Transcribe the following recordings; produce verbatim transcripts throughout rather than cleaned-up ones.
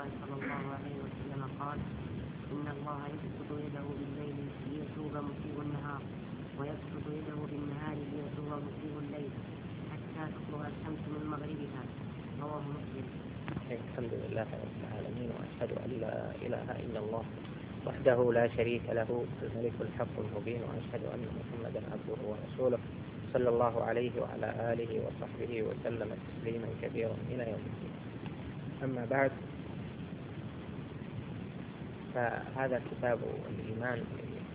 الله صلى الله عليه وسلم قال: إن الله يبسط يده بالليل ليتوب مسيء النهار، ويبسط يده بالنهار ليتوب مسيء الليل، حتى تطلع الشمس من مغربها. رواه مسلم. الحمد لله رب العالمين، وأشهد أن لا إله إلا الله وحده لا شريك له الملك الحق المبين، وأشهد أن محمدا عبده ورسوله صلى الله عليه وعلى آله وصحبه وسلم تسليما كبيرا إلى يوم الدين. أما بعد، فهذا كتاب الإيمان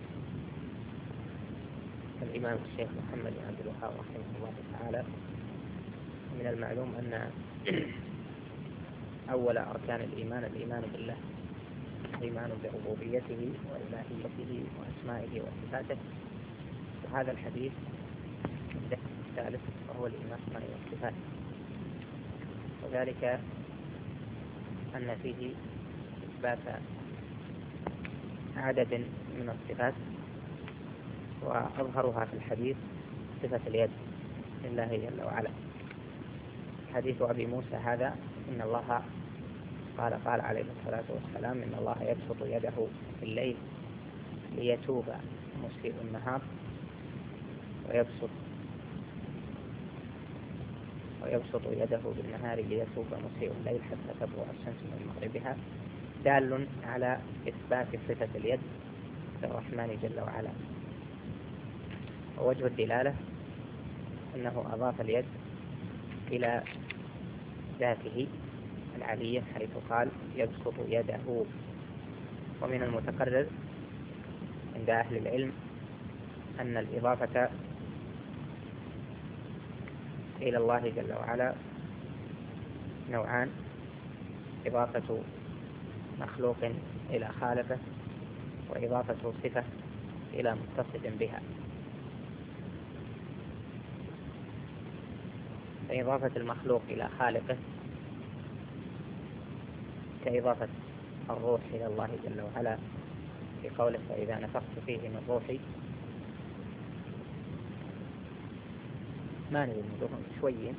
الإمام الشيخ محمد بن عبد الوهاب رحمه الله تعالى. من المعلوم أن أول أركان الإيمان الإيمان بالله، الإيمان بربوبيته وإلهيته وأسمائه وصفاته. وهذا الحديث الثالث وهو الإيمان بالأسماء والصفات، وذلك أن فيه إثبات عدد من الصفات، وأظهرها في الحديث صفة اليد لله جل وعلا. حديث أبي موسى هذا: إن الله قال قال عليه الصلاة والسلام: إن الله يبسط يده في الليل ليتوب مسيء النهار، ويبسط ويبسط يده بالنهار ليتوب مسيء الليل حتى تطلع الشمس من مغربها، دال على إثبات صفة اليد للرحمن جل وعلا. ووجه الدلالة أنه أضاف اليد إلى ذاته العلية، حيث قال: يبسط يده. ومن المتقرر عند أهل العلم أن الإضافة إلى الله جل وعلا نوعان: إضافة مخلوق إلى خالقه، وإضافة صفة إلى متصف بها. فإضافة المخلوق إلى خالقه كإضافة الروح إلى الله جل وعلا في قوله: فإذا نفخت فيه من روحي. ما نريد ندوهم شويين.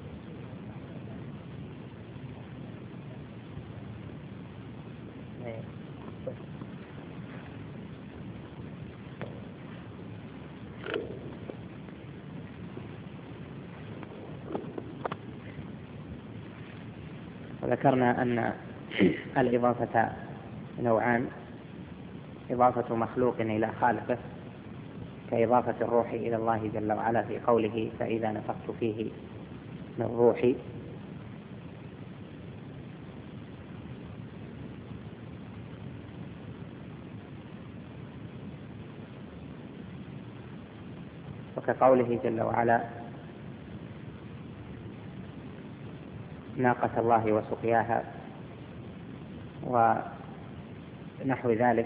وذكرنا أن الإضافة نوعان: إضافة مخلوق إلى خالقه كإضافة الروح إلى الله جل وعلا في قوله: فإذا نفخت فيه من روحي. وكقوله جل وعلا: ناقة الله وسقياها، ونحو ذلك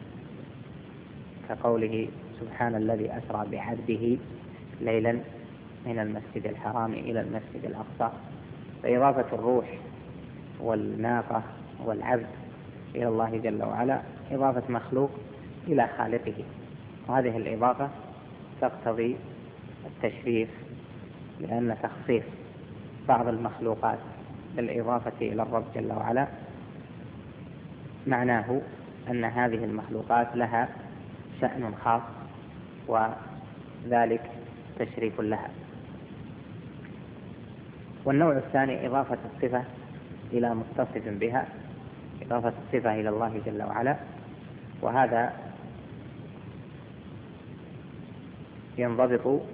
كقوله: سبحان الذي أسرى بعبده ليلا من المسجد الحرام إلى المسجد الأقصى. فإضافة الروح والناقة والعبد إلى الله جل وعلا إضافة مخلوق إلى خالقه، وهذه الإضافة تقتضي التشريف، لأن تخصيص بعض المخلوقات بالإضافة إلى الرب جل وعلا معناه أن هذه المخلوقات لها شأن خاص، وذلك تشريف لها. والنوع الثاني إضافة الصفة إلى متصف بها، إضافة الصفة إلى الله جل وعلا، وهذا ينضبط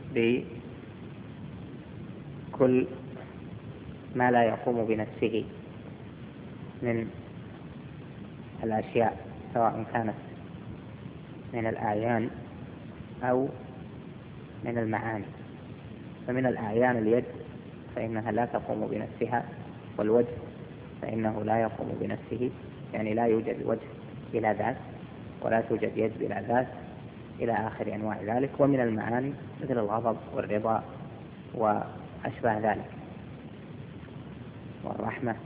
بكل ما لا يقوم بنفسه من الأشياء، سواء كانت من الأعيان أو من المعاني. فمن الأعيان اليد، فإنها لا تقوم بنفسها، والوجه فإنه لا يقوم بنفسه، يعني لا يوجد وجه بلا ذات، ولا توجد يد بلا ذات، إلى آخر أنواع ذلك. ومن المعاني مثل الغضب والرضا وأشباه ذلك، والرحمة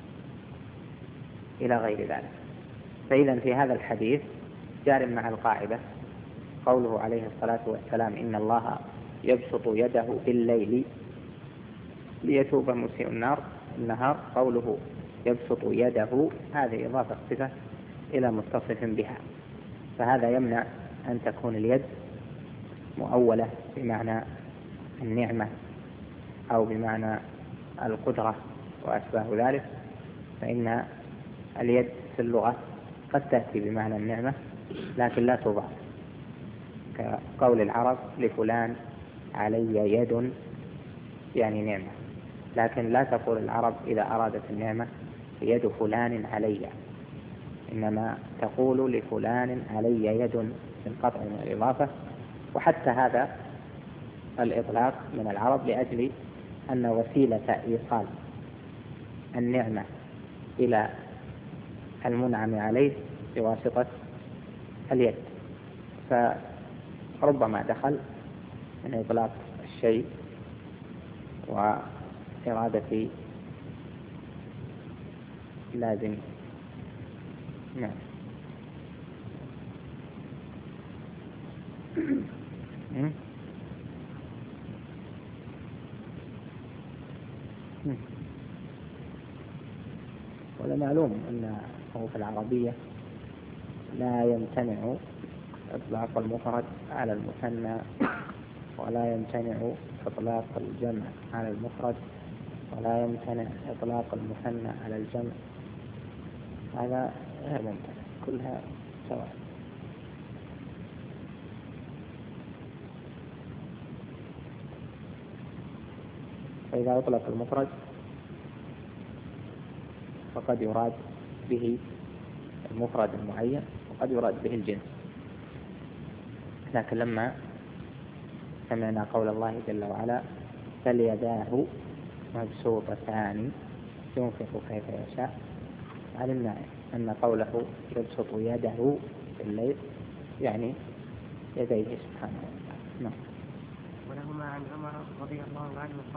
إلى غير ذلك. فإذا في هذا الحديث جار مع القاعدة قوله عليه الصلاة والسلام: إن الله يبسط يده بالليل ليتوب مسيء النار النهار. قوله يبسط يده، هذه إضافة صفة إلى متصف بها، فهذا يمنع أن تكون اليد مؤولة بمعنى النعمة أو بمعنى القدرة وأشباه ذلك، فإن اليد في اللغة قد تأتي بمعنى النعمة لكن لا تضاف، كقول العرب لفلان علي يد يعني نعمة، لكن لا تقول العرب إذا أرادت النعمة يد فلان علي، إنما تقول لفلان علي يد بالقطع من الإضافة. وحتى هذا الإطلاق من العرب لأجل أن وسيلة إيصال النعمة إلى المنعم عليه بواسطة اليد، فربما دخل من إطلاق الشيء وإرادة لازم. نعم. ولا معلوم أن حروف العربية لا يمتنع إطلاق المفرد على المثنى، ولا يمتنع إطلاق الجمع على المفرد، ولا يمتنع إطلاق المثنى على الجمع، هذا غير ممتنع، كلها سواء. فإذا أطلق المفرد فقد يراد به المفرد المعين وقد يراد به الجنس، لكن لما سمعنا قول الله جل وعلا فليداه مبسوطتان ينفق كيف يشاء، علمنا أن قوله يبسط يده في الليل يعني يديه سبحانه وتعالى. نعم. ولهما عن عمر رضي الله عنه